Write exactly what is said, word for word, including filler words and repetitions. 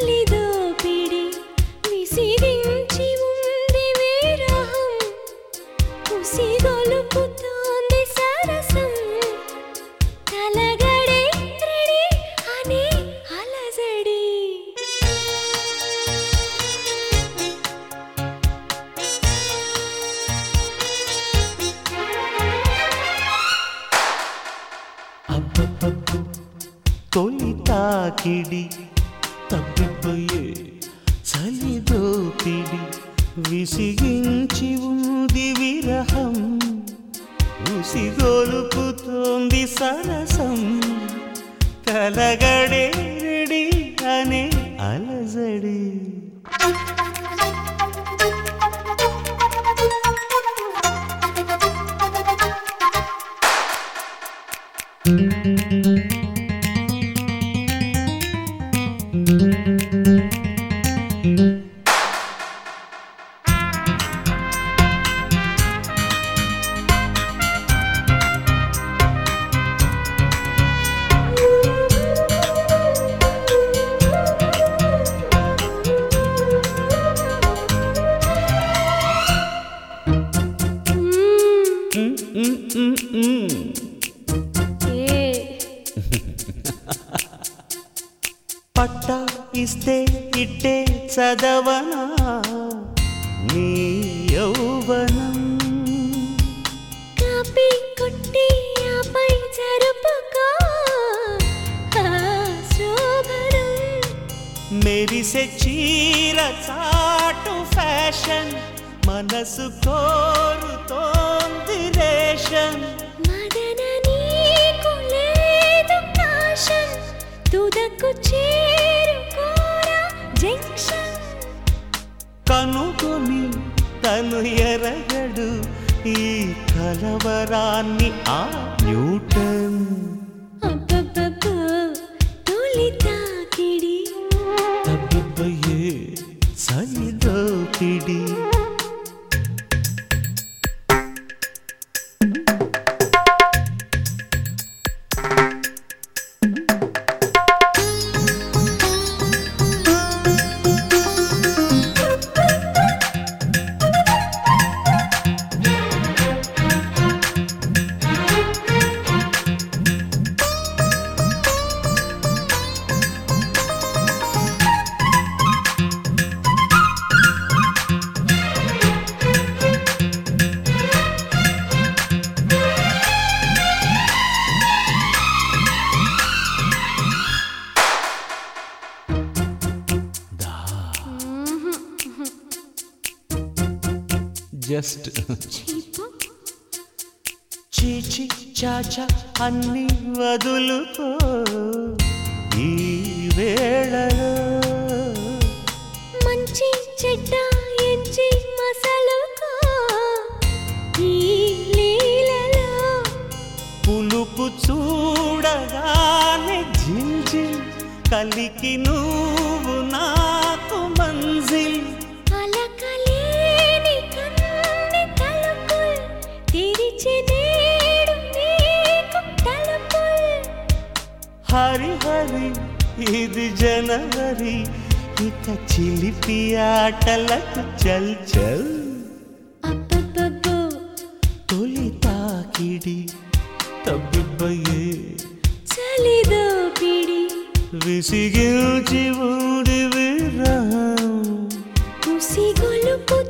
చలిదోపిడి విసిగించి ఉంది విరహం ఉసిగొలుపుతోంది సరసం కలగడే రెడీ అనే అలజడి అబ్బబ్బబ్బు తొలి తాకిడి తప్పిపోయే చలిదోపిడి విసిగించి ఉంది విరహం ఉసిగొలుపుతోంది సరసం కలగడే రెడీ అనే అలజడి పట్టా ఇస్తే ఇట్టే చదవనా నీ యౌవనం కాపీ కొట్టి ఆపై జరుపుకో ఆ శోభనం మెరిసే చీర చాటు ఫ్యాషన్ మనసు కోరుతోంది రేషన్ మదన నీకు లేదు కాషన్ తుదకు చేరుకోరా జంక్షన్ కనుగొని తను ఎరగడు ఈ కలవరాన్ని ఆ న్యూటన్ అబ్బబ్బబ్బో తొలి తాకిడి తప్పిపోయే చలిదోపిడి జస్ట్ చీచి చాచా అన్ని వదులుకో ఈ వేళలో మంచి చెడ్డ ఎంచి మసలుకో ఈ లీలలో పులుపు చూడగానే జిల్జిల్ కలికి నువ్వు నాకు మంజిల్ అలకలేని కన్ని తలుపుల్ తెరిచి నేడు నీకు తలుపుల్ హరి హరి ఇది జనవరి ఇక చిలిపి ఆటలకు చల్ చల్ అబ్బబ్బబ్బో తొలి తాకిడి తప్పిపోయే చలిదోపిడి విసిగించి ఊడి విరహం ఉసిగొలుపు